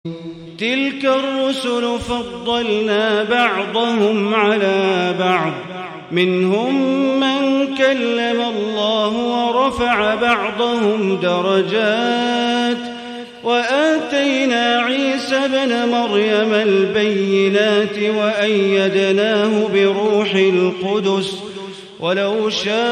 تلك الرسل فضلنا بعضهم على بعض منهم من كلم الله ورفع بعضهم درجات وآتينا عيسى ابن مريم البينات وأيدناه بروح القدس ولو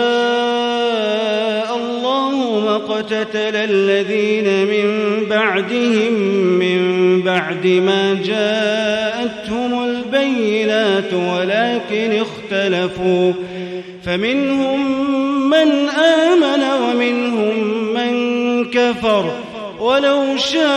شاء الله ما اقتتل الذين من بعدهم من بعد ما جاءتهم البينات ولكن اختلفوا فمنهم من آمن ومنهم من كفر ولو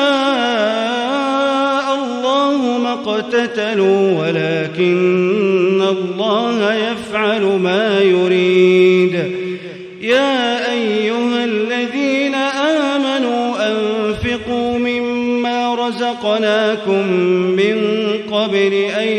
شاء الله ما اقتتلوا ولكن الله يفعل ما يريد يا أيها الذين آمنوا أنفقوا مما رزقناكم من قبل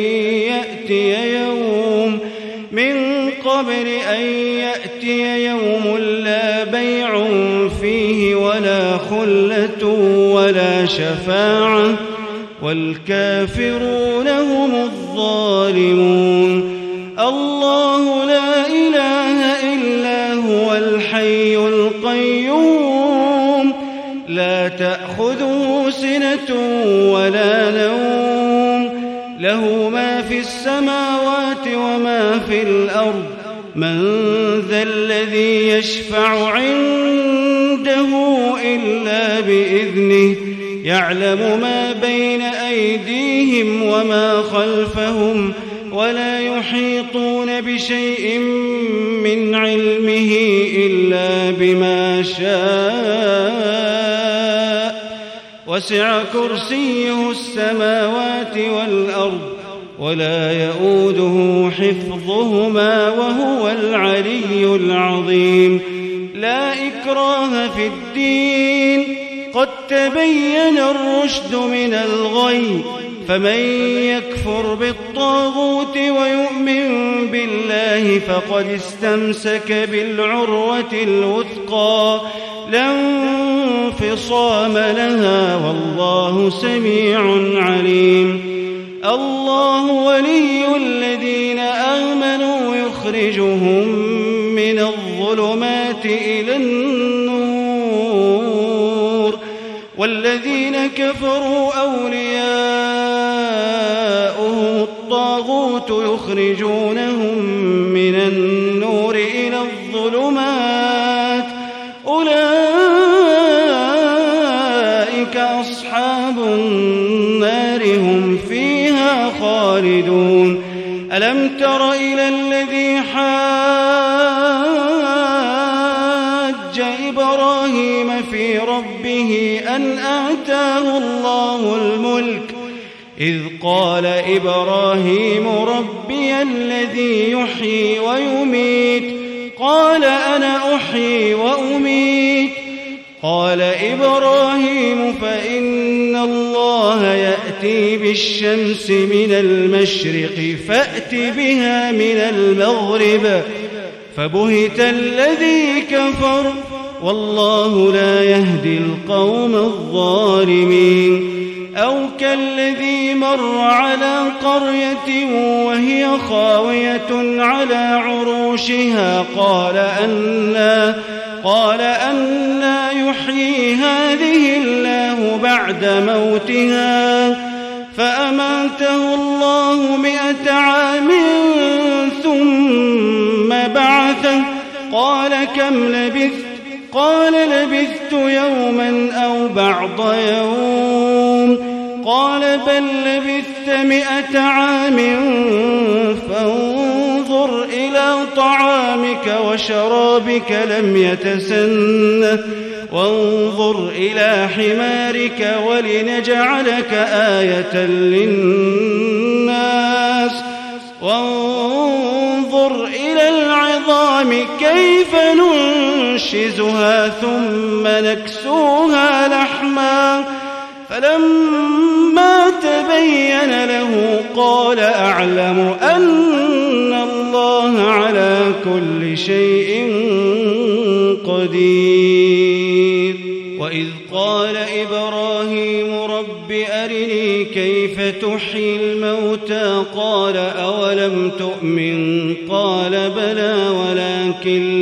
أن يأتي يوم لا بيع فيه ولا خلة ولا شفاعة والكافرون هم الظالمون الله لا إله إلا هو الحي القيوم لا تأخذه سنة ولا نوم له ما في السماوات وما في الأرض من ذا الذي يشفع عنده إلا بإذنه يعلم ما بين أيديهم وما خلفهم ولا يحيطون بشيء من علمه إلا بما شاء وسع كرسيه السماوات والأرض ولا يؤوده حفظهما وهو العلي العظيم لا إكراه في الدين قد تبين الرشد من الغي فمن يكفر بالطاغوت ويؤمن بالله فقد استمسك بالعروة الوثقى لا انفصام لها والله سميع عليم الله ولي الذين آمنوا يخرجهم من الظلمات إلى النور والذين كفروا أولياؤهم الطاغوت يخرجونهم من النور إلى الظلمات أولئك أصحاب النار هم فيها خالدون ألم تر إلى الذي حاج إبراهيم في ربه أن آتاه الله الملك إذ قال إبراهيم ربي الذي يحيي ويميت قال أنا أحيي وأميت قال إبراهيم فإن الله يأتي بالشمس من المشرق فأت بها من المغرب فبهت الذي كفر والله لا يهدي القوم الظالمين أو كالذي مر على قرية وهي خاوية على عروشها قال أنى يحيي هذه الله بعد موتها فأماته الله 100 عام ثم بعثه قال كم لبثت قال لبثت يوما أو بعض يوم قال بل لبثت 100 عام فانظر إلى طعامك وشرابك لم يتسنه وانظر إلى حمارك ولنجعلك آية للناس وانظر إلى العظام كيف ننشزها ثم نكسوها لحما فلما تبين له قال أعلم أن الله على كل شيء قدير وإذ قال إبراهيم رب أرني كيف تحيي الموتى قال أولم تؤمن قال بلى ولكن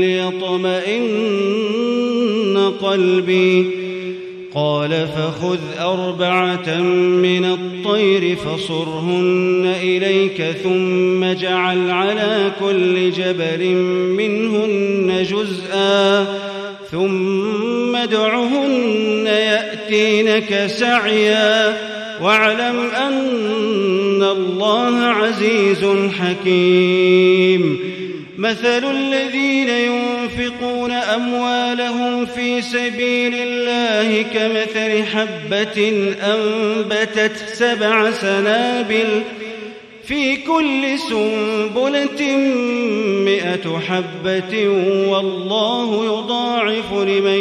ليطمئن قلبي قال فخذ 4 من الطير فصرهن إليك ثم اجعل على كل جبل منهن جزءا ثم ادعهن يأتينك سعيا واعلم أن الله عزيز حكيم مثل الذين ينفقون أموالهم في سبيل الله كمثل حبة أنبتت 7 سنابل في كل سنبلة 100 حبة والله يضاعف لمن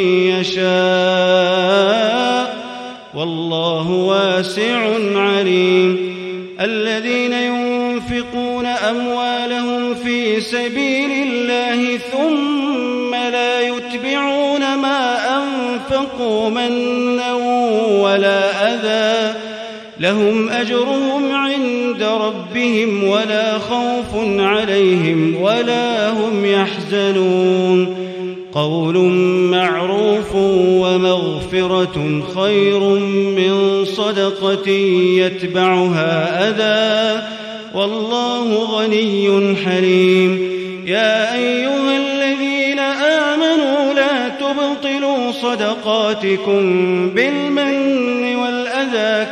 يشاء والله واسع عليم الذين ينفقون أموالهم في سبيل الله ثم لا يتبعون ما أنفقوا منا ولا أذى لهم أجرهم عند ربهم ولا خوف عليهم ولا هم يحزنون قول معروف ومغفرة خير من صدقة يتبعها أذى والله غني حليم يا أيها الذين آمنوا لا تبطلوا صدقاتكم بالمن والأذى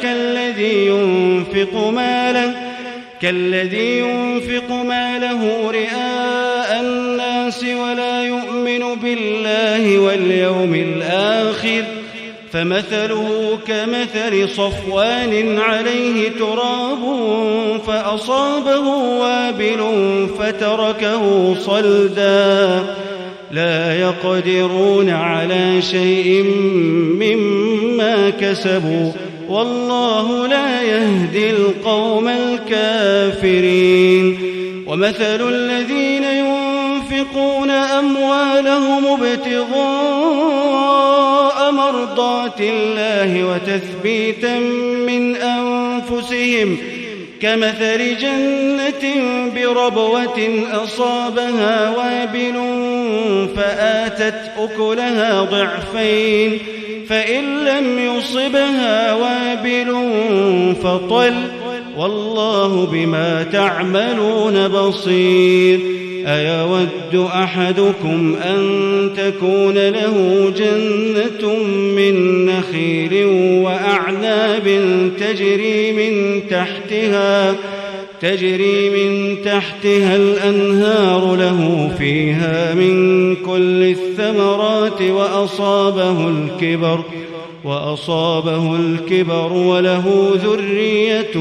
كالذي ينفق ماله رئاء الناس ولا يؤمن بالله واليوم الآخر فمثله كمثل صفوان عليه تراب فأصابه وابل فتركه صلدا لا يقدرون على شيء مما كسبوا والله لا يهدي القوم الكافرين ومثل الذين ينفقون أموالهم ابتغاء مرضات الله وتثبيتا من أنفسهم كمثل جنة بربوة أصابها وابل فآتت أكلها ضعفين فإن لم يصبها وابل فطل والله بما تعملون بصير أيود أحدكم أن تكون له جنة من نخيل وأعناب تجري من تحتها الأنهار له فيها من كل الثمرات وأصابه الكبر وله ذرية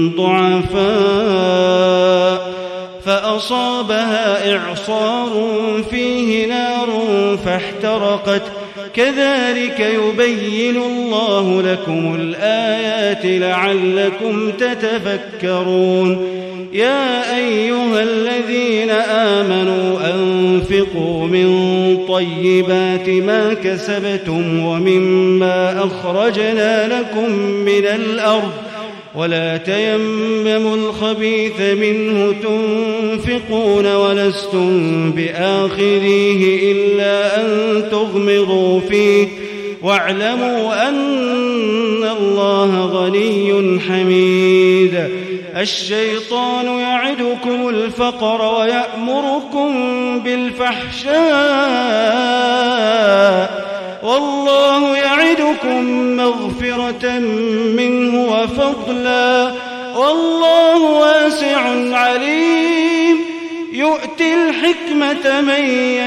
ضعفاء فأصابها إعصار فيه نار فاحترقت كذلك يبين الله لكم الآيات لعلكم تتفكرون يا أيها الذين آمنوا أنفقوا من طيبات ما كسبتم ومما أخرجنا لكم من الأرض ولا تيمموا الخبيث منه تنفقون ولستم بآخذيه إلا أن تغمضوا فيه واعلموا أن الله غني حميد الشيطان يعدكم الفقر ويأمركم بالفحشاء والله يعدكم مغفرة منه وفضلا والله واسع عليم يؤتي الحكمة من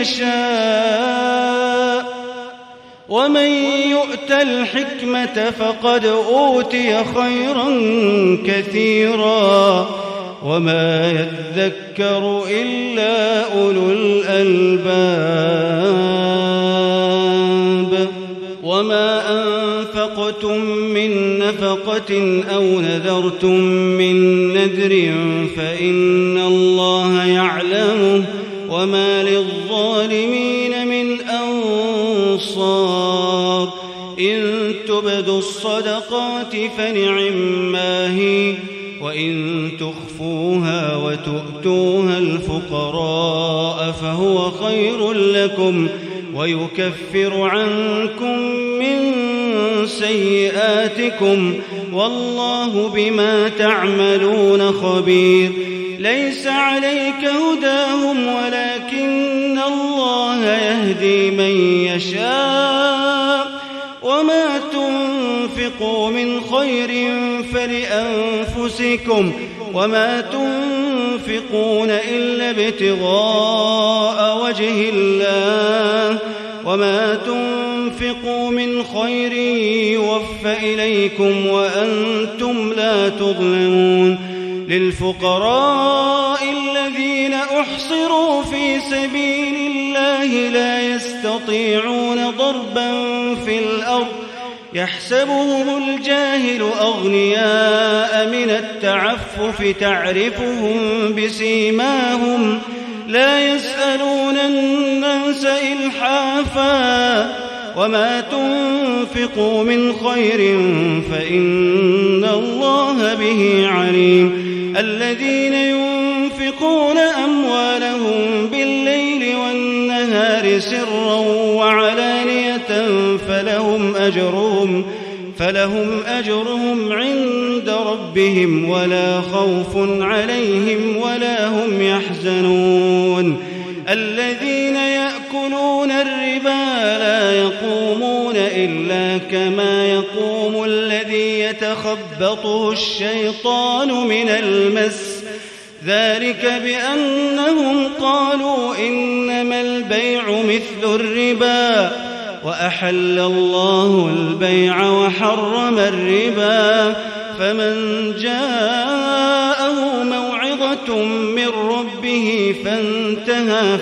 يشاء ومن يؤت الحكمة فقد أوتي خيرا كثيرا وما يذكر إلا أولو الألباب وما أنفقتم من نفقة أو نذرتم من نذر فإن الله يعلمه وما للظالمين من أنصار إن تبدوا الصدقات الصدقات فنعما هي، وإن تخفوها وتؤتوها الفقراء فهو خير لكم ويكفر عنكم من سيئاتكم والله بما تعملون خبير. ليس عليك هداهم ولكن الله يهدي من يشاء، وما تنفقوا من خير فلأنفسكم وما تنفقون إلا ابتغاء وجه الله وما تنفقوا من خير يوفى إليكم وأنتم لا تظلمون. للفقراء الذين أحصروا في سبيل الله لا يستطيعون ضربا في الأرض يحسبهم الجاهل أغنياء من التعفف تعرفهم بسيماهم لا يسألون الناس إلحافا وما تنفقوا من خير فإن الله به عليم. الذين ينفقون أموالهم بالليل والنهار سرا وعلانية فلهم أجرهم عند ربهم ولا خوف عليهم ولا هم يحزنون. الذين يأكلون الربا لا يقومون إلا كما يقوم الذي يتخبطه الشيطان من المس، ذلك بأنهم قالوا إنما البيع مثل الربا وأحل الله البيع وحرم الربا. فمن جاءه موعظة من ربه فانتهى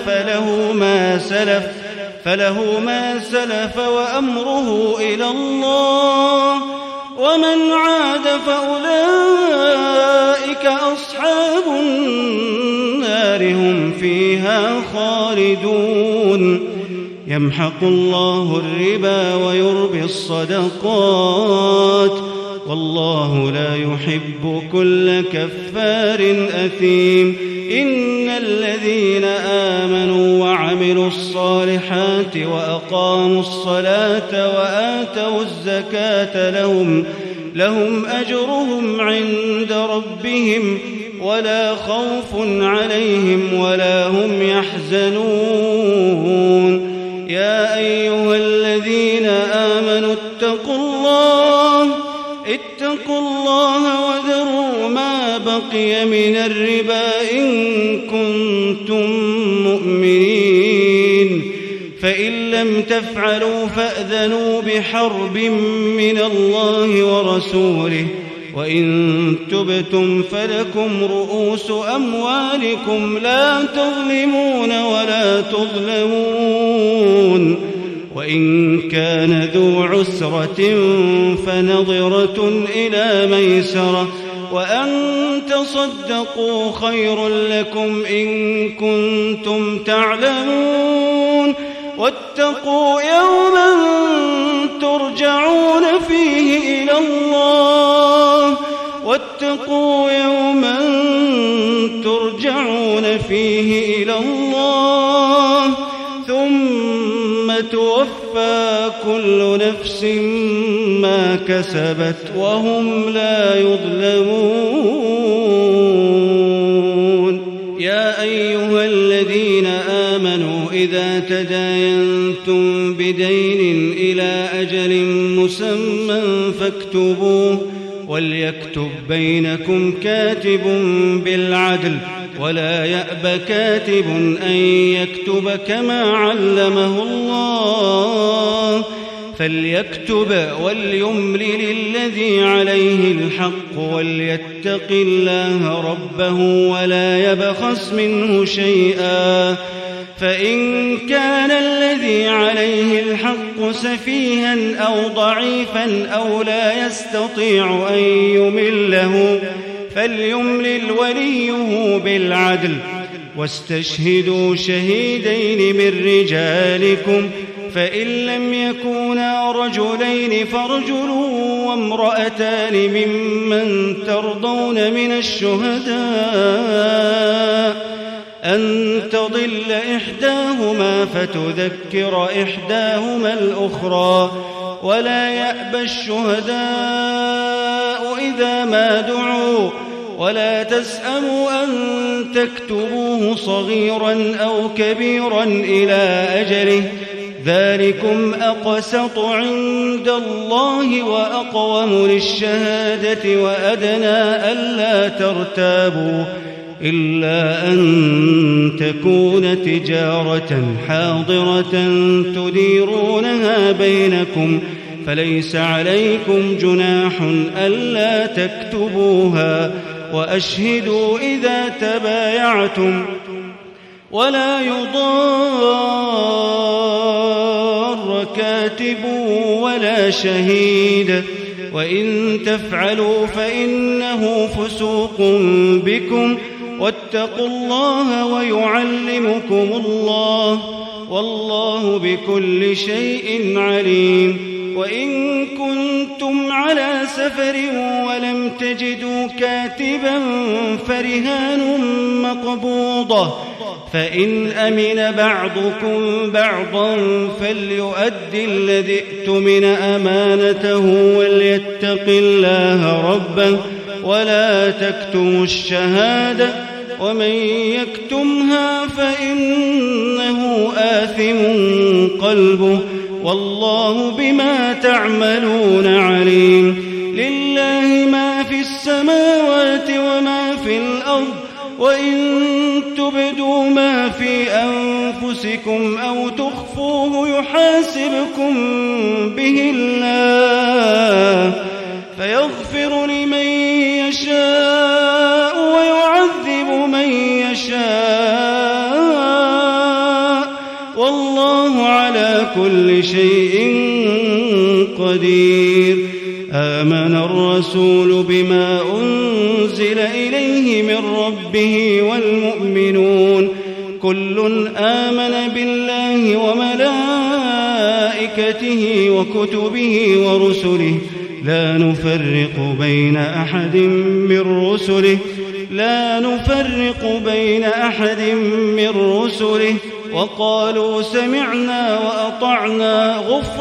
فله ما سلف وأمره إلى الله ومن عاد فأولئك أصحاب النار هم فيها خالدون. يمحق الله الربا ويربي الصدقات والله لا يحب كل كفار أثيم. إن الذين آمنوا وعملوا الصالحات وأقاموا الصلاة وآتوا الزكاة لهم أجرهم عند ربهم ولا خوف عليهم ولا هم يحزنون. يا أيها الذين آمنوا اتقوا الله وذروا ما بقي من الربا إن كنتم مؤمنين، فإن لم تفعلوا فأذنوا بحرب من الله ورسوله، وإن تبتم فلكم رؤوس أموالكم لا تظلمون ولا تظلمون. وإن كان ذو عسرة فنظرة إلى ميسرة وأن تصدقوا خير لكم إن كنتم تعلمون. واتقوا يوما ترجعون فيه إلى الله ثم توفى كل نفس ما كسبت وهم لا يظلمون. يا أيها الذين آمنوا إذا تداينتم بدين إلى أجل مسمى فاكتبوه وليكتب بينكم كاتب بالعدل ولا يأب كاتب أن يكتب كما علمه الله، فليكتب وليملل الذي عليه الحق وليتق الله ربه ولا يبخس منه شيئا، فإن كان الذي عليه الحق سفيها أو ضعيفا أو لا يستطيع أن يمله فليملل وليه بالعدل، واستشهدوا شهيدين من رجالكم فإن لم يكونا رجلين فرجل وامرأتان ممن ترضون من الشهداء أن تضل إحداهما فتذكر إحداهما الأخرى ولا يأبى الشهداء إذا ما دعوا ولا تسأموا أن تكتبوه صغيرا أو كبيرا إلى أجله ذلكم أقسط عند الله وأقوم للشهادة وأدنى ألا ترتابوا إلا أن تكون تجارة حاضرة تديرونها بينكم فليس عليكم جناح ألا تكتبوها وأشهدوا إذا تبايعتم ولا يضار كاتب ولا شهيد وإن تفعلوا فإنه فسوق بكم واتقوا الله ويعلمكم الله والله بكل شيء عليم وإن كنتم على سفر ولم تجدوا كاتبا فرهان مقبوضة فإن أمن بعضكم بعضا فليؤدي الذي اؤتمن أمانته وليتق الله ربه ولا تكتموا الشهادة ومن يكتمها فإنه آثم قلبه والله بما تعملون عليم لله ما في السماوات وما في الأرض وإن تبدوا ما في أنفسكم أو تخفوه يحاسبكم به الله فيغفر لمن يشاء ويعذب من يشاء والله على كل شيء قدير آمن الرسول بما أنزل إليه من ربه والمؤمنون كل آمن بالله وملائكته وكتبه ورسله لا نفرق بين أحد من رسله وقالوا سمعنا وأطعنا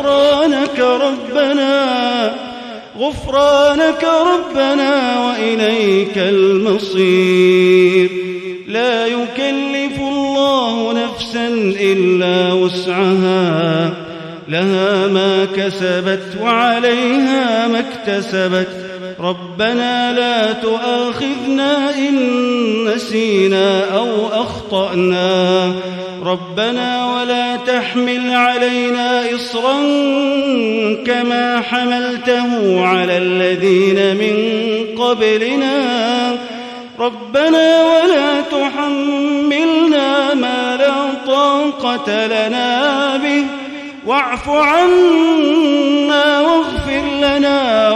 غفرانك ربنا وإليك المصير لا يكلف الله نفسا إلا وسعها لها ما كسبت وعليها ما اكتسبت ربنا لا تؤاخذنا إن نسينا أو أخطأنا ربنا ولا تحمل علينا إصرا كما حملته على الذين من قبلنا ربنا ولا تحملنا ما لا طاقة لنا به واعف عنا واغفر لنا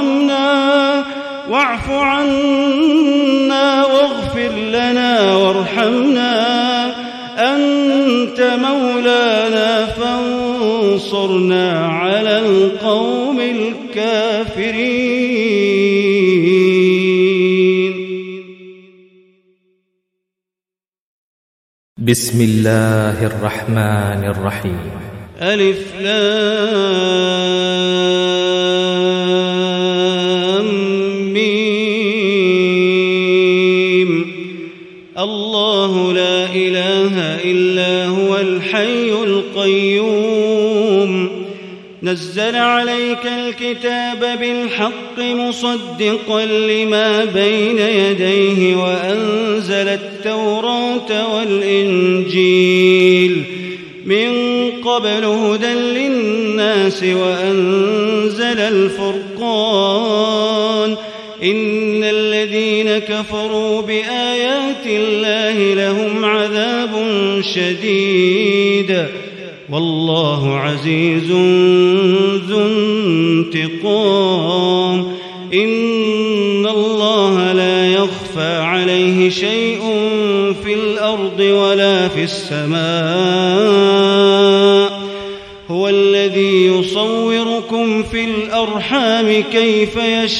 وارحمنا أنت مولانا فانصرنا على القوم الكافرين. بسم الله الرحمن الرحيم. ألف لام ميم الله لا إله إلا هو الحي القيوم نزل عليك الكتاب بالحق مصدقا لما بين يديه وأنزل التوراة والإنجيل من قبل هدى للناس وأنزل الفرقان إن الذين كفروا بآيات الله لهم عذاب شديد والله عزيز ذو انتقام إن الله لا يخفى عليه شيء في الأرض ولا في السماء يصوركم في الأرحام كيف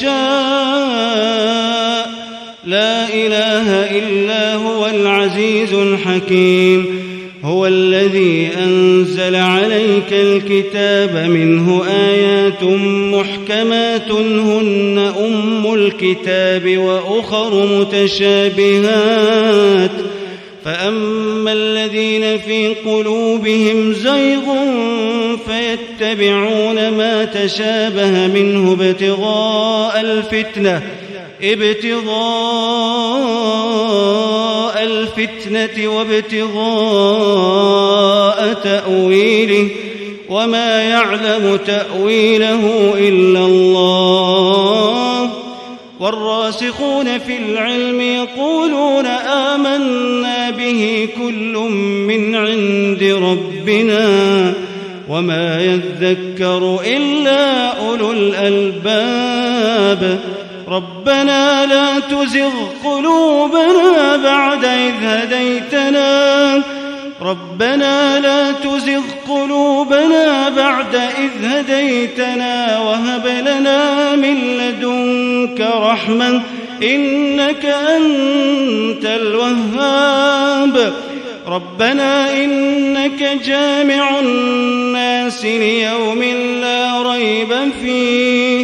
يشاء لا إله إلا هو العزيز الحكيم هو الذي أنزل عليك الكتاب منه آيات محكمات هن أم الكتاب وأخر متشابهات فأما الذين في قلوبهم زيغ فيتبعون ما تشابه منه ابتغاء الفتنة وابتغاء تأويله وما يعلم تأويله إلا الله والراسخون في العلم يقولون آمنا به كل من عند ربنا وما يذكر إلا أولو الألباب ربنا لا تزغ قلوبنا بعد إذ هديتنا وهب لنا من لدنك رحمة إنك أنت الوهاب ربنا إنك جامع الناس ليوم لا ريب فيه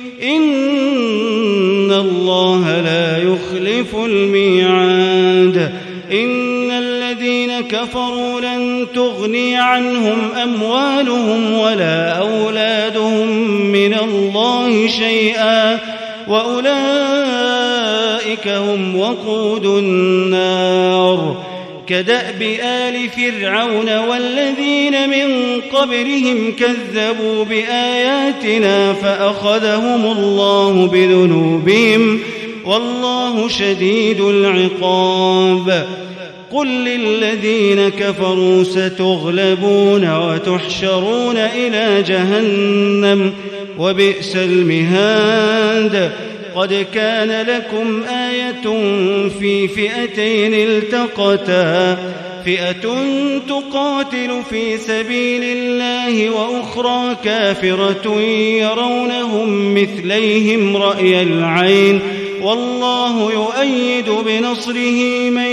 إن الله لا يخلف الميعاد إن الذين كفروا لن تغني عنهم أموالهم ولا أولادهم من الله شيئا وأولئك هم وقود النار كدأب آل فرعون والذين من قبلهم كذبوا بآياتنا فأخذهم الله بذنوبهم والله شديد العقاب قل للذين كفروا ستغلبون وتحشرون إلى جهنم وبئس المهاد قد كان لكم آية في فئتين التقتا فئة تقاتل في سبيل الله وأخرى كافرة يرونهم مثليهم رأي العين والله يؤيد بنصره من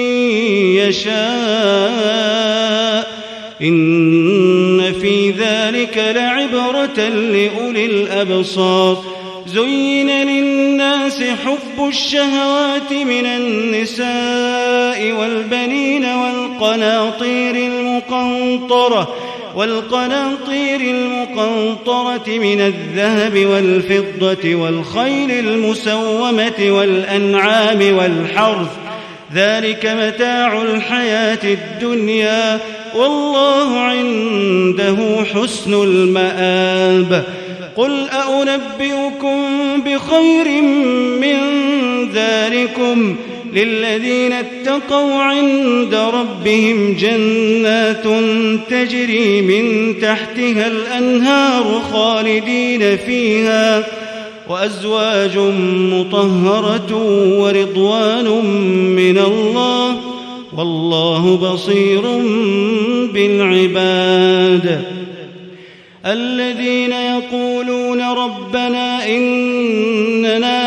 يشاء إن في ذلك لعبرة لأولي الأبصار زين للناس حب الشهوات من النساء والبنين والقناطير المقنطرة من الذهب والفضة والخيل المسومة والأنعام والحرث ذلك متاع الحياة الدنيا والله عنده حسن المآب قل أنبئكم بخير من ذلكم للذين اتقوا عند ربهم جنات تجري من تحتها الأنهار خالدين فيها وأزواج مطهرة ورضوان من الله والله بصير بالعباد الذين يقولون ربنا إننا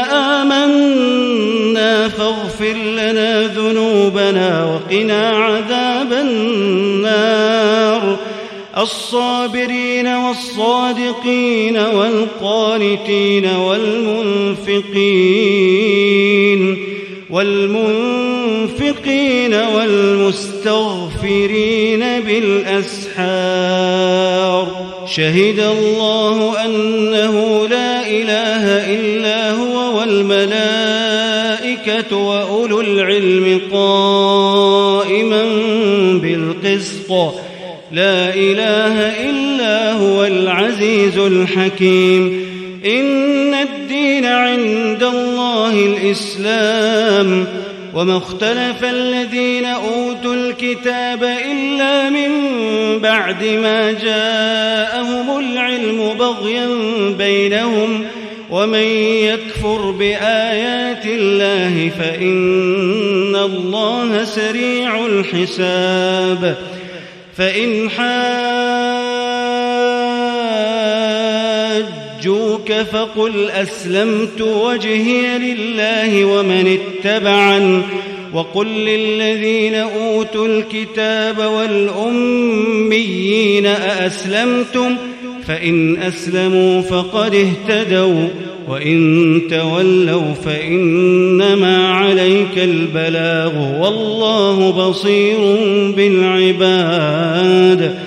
آمنا فاغفر لنا ذنوبنا وقنا عذاب النار الصابرين والصادقين والقانتين والمنفقين والمستغفرين بالأسحار شهد الله أنه لا إله إلا هو والملائكة وأولو العلم قائما بالقسط لا إله إلا هو العزيز الحكيم إن الدين عند الله الإسلام وما اختلف الذين أوتوا الكتاب إلا من بعد ما جاءهم العلم بغيا بينهم ومن يكفر بآيات الله فإن الله سريع الحساب فإن فقل أسلمت وجهي لله ومن اتبعن وقل للذين أوتوا الكتاب والأميين أأسلمتم فإن أسلموا فقد اهتدوا وإن تولوا فإنما عليك البلاغ والله بصير بالعباد.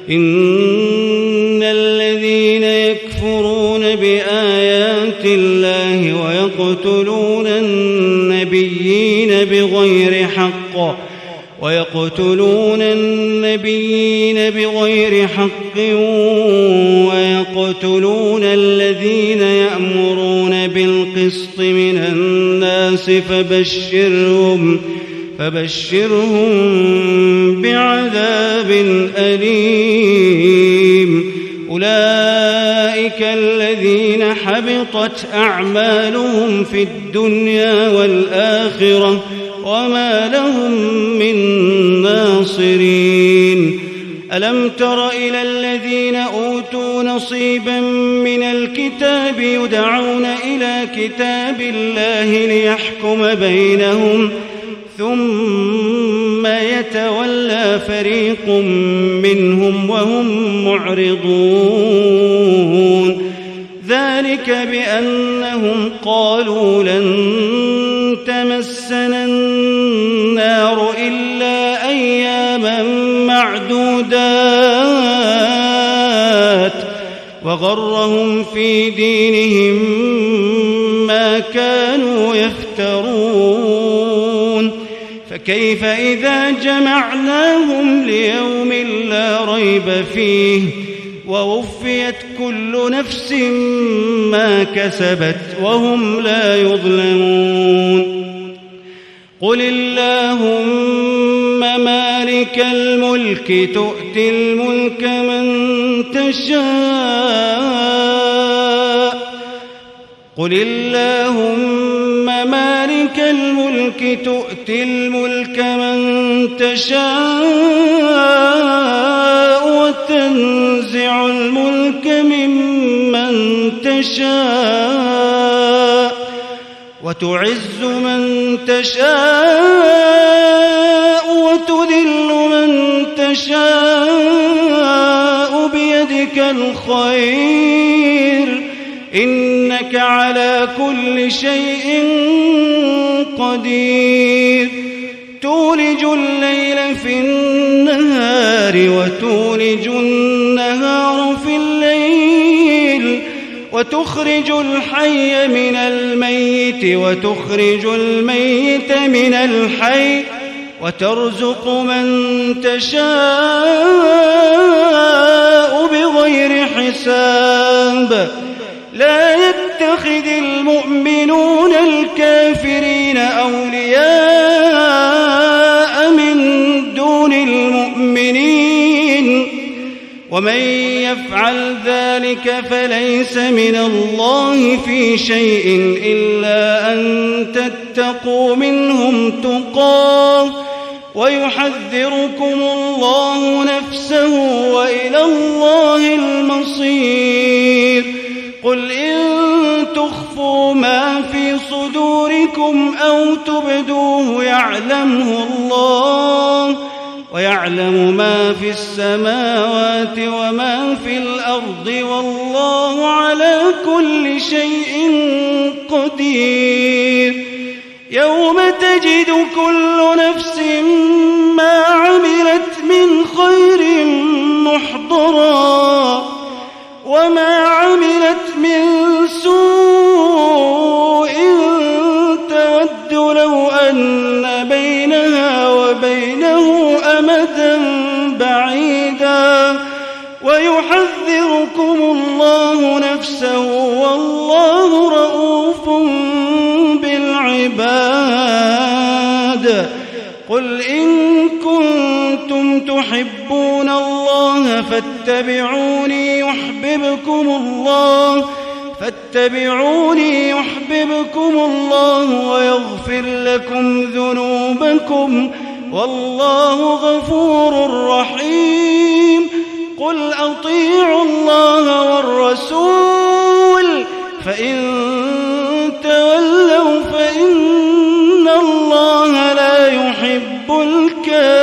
إن الذين يكفرون بآيات الله ويقتلون النبيين بغير حق ويقتلون الذين يأمرون بالقسط من الناس فبشرهم بعذاب أليم. أولئك الذين حبطت أعمالهم في الدنيا والآخرة وما لهم من ناصرين. ألم تر إلى الذين أوتوا نصيبا من الكتاب يدعون إلى كتاب الله ليحكم بينهم ثم يتولى فريق منهم وهم معرضون. ذلك بأنهم قالوا لن تمسنا النار إلا أياما معدودات وغرهم في دينهم ما كانوا يفترون. فكيف إذا جمعناهم ليوم لا ريب فيه ووفيت كل نفس ما كسبت وهم لا يظلمون. قل اللهم مالك الملك تؤتي الملك من تشاء قل اللهم مالك الملك تؤتي الملك من تشاء وتنزع الملك ممن تشاء وتعز من تشاء وتذل من تشاء بيدك الخير إنك على كل شيء قدير. تولج الليل في النهار وتولج النهار في الليل وتخرج الحي من الميت وتخرج الميت من الحي وترزق من تشاء بغير حساب. لا يتخذ المؤمنون الكافرين أولياء من دون المؤمنين ومن يفعل ذلك فليس من الله في شيء إلا أن تتقوا منهم تقاه ويحذركم الله نفسه وإلى الله المصير. قل إن تخفوا ما في صدوركم أو تبدوه يعلمه الله ويعلم ما في السماوات وما في الأرض والله على كل شيء قدير. يوم تجد كل نفس ما عملت من خير محضرا وما عملت من سوء تود لو أن بينها وبينه أمدا بعيدا ويحذركم الله نفسه والله رؤوف بالعباد. قل إن كنتم تحبون الله فاتبعوني يحببكم الله ويغفر لكم ذنوبكم والله غفور رحيم. قل أطيعوا الله والرسول فإن تولوا فإن الله لا يحب الكافرين.